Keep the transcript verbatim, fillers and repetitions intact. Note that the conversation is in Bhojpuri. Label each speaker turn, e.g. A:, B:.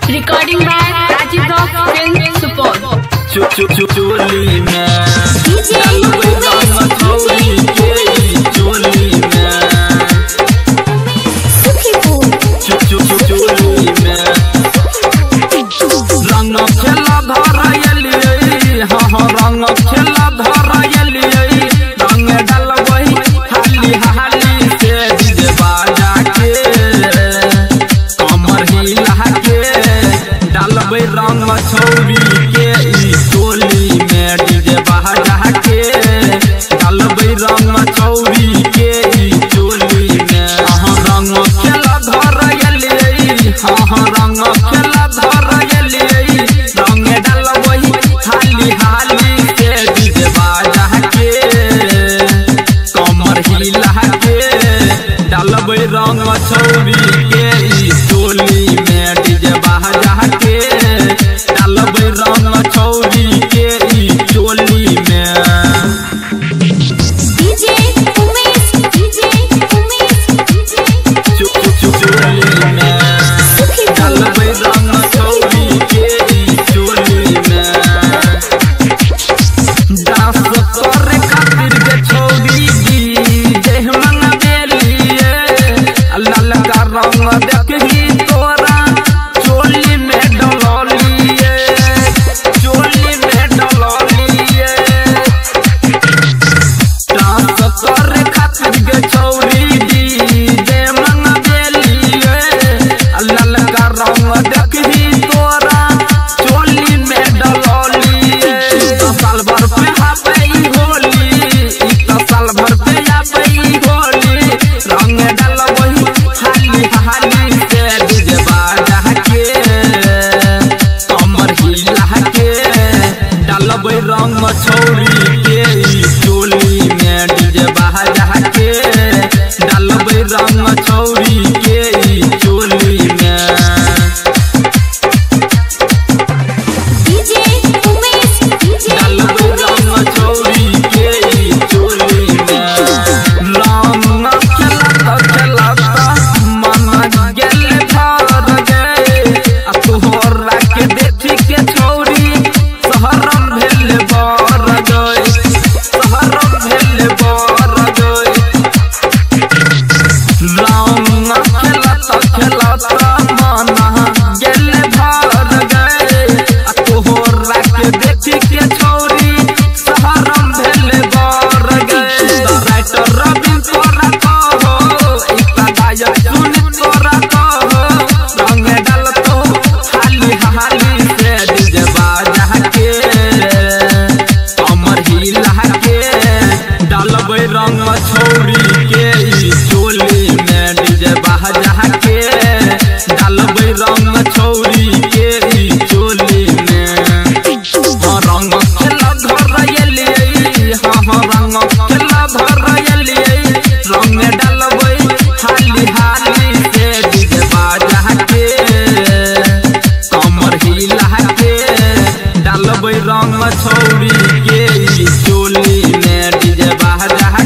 A: Recording by Rajiv Rock Film Support.
B: चुप चुप चुप चोली में
A: डीजे
B: चोली के चोली में
A: सुखीपुर
B: चुप चुप चुप चोली में रंग खेला धरायली हाँ हाँ रंग खेला धरायली रंग डलवई हाली हाली से डीजे बाजा के कमर हिला के डालबे रंग छौरी के चोली में डीजे बाजा के डालबे रंग छौरी के चोली में हाँ रंग खेला धरायली हाँ हाँ रंग खेला धरायली रंग डालबे हाली हाली से डीजे बाजा के कमर हिला के डालबे रंग छौरी के चोली में डीजे बाजा के डालबे रंग छौरी के चोली में
A: DJ Umesh DJ Umesh DJ
B: चुप चुप चुप चोली में डालबे रंग छौरी के चोली में डांस करे खातिर के छौरी देह मन बेलिए लाल का रंग देखही तोरा चोली में डललिए चोली में डललिए डांस करे खातिर के छौरी देह मन बेलिए लाल का रंग देखही तोरा चोली में डललिए साल भर पे आबई होली इ साल भर पे आबई होली रंग डलबई हाली हाली से डीजे बाजा के कमर हिला के डालबे रंग छौरी के चोली में डीजे बाजा के डालबे रंग छौरी के चोली में
A: डीजे उमेश डीजे
B: डालबे रंग छौरी के चोली में रंग खेलत खेलत मन गेल भर गए आ तोहरा के देखी के छौरी शहरम भेल बर गए शहरम भेल बर गए रंग खेलत खेलत मन गेल भर गए आ तोहरा के देखी के छौरी शहरम भेल बर गए राइटर रवि तोरा कहो एकटा गायक सुन तोरा कहो रंग डालतो हाली हाली से डीजे बाजा के कमर हिला के डालबे रंग छौरी के चोली में डीजे बाजा के डालबे रंग छौरी के चोली में हाँ रंग खेला धरायली हाँ हाँ रंग खेला धरायली रंग डालबे हाली हाली से डीजे बाजा के कमर हिला के डालबे रंग छौरी के चोली में डीजे बाजा